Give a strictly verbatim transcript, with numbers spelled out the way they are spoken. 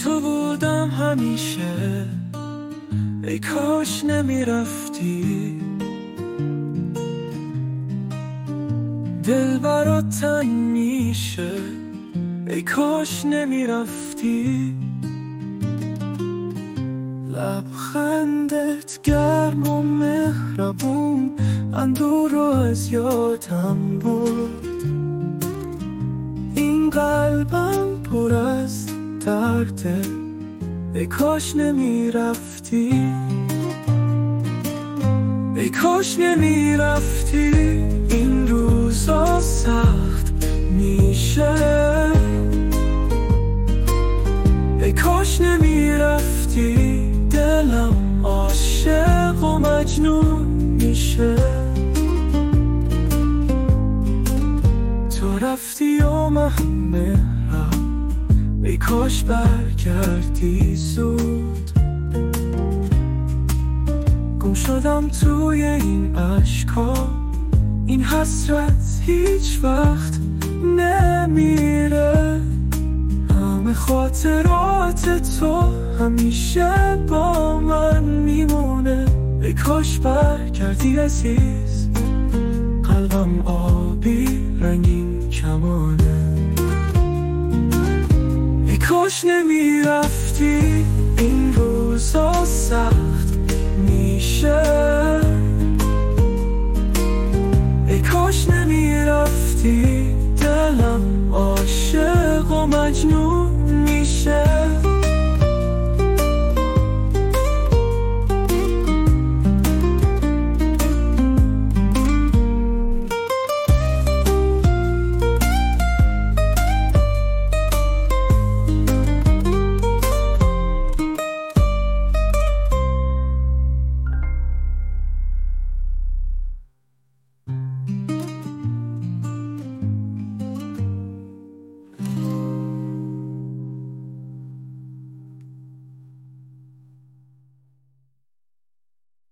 تو بودم همیشه، ای کاش نمیرفتی. دل برات تنگ میشه، ای کاش نمیرفتی. لبخندت گرم و مهربون اندور رو از یادم برد. این قلبم پر از درده، ای کاش نمیرفتی. ای کاش نمیرفتی. این روزا سخت میشه، ای کاش نمیرفتی. دلم عاشق و مجنون میشه. تو رفتی و من مهرم، ای کاش برگردی زود. گم شدم توی این عشقا، این حسرت هیچ وقت نمیره. همه خاطرات تو همیشه با من میمونه. ای کاش برگردی عزیز، قلبم آبی رنگین کمانه. ای کاش نمیرفتی. این روزا سخت میشه، ای کاش نمیرفتی. دلم عاشق و مجنون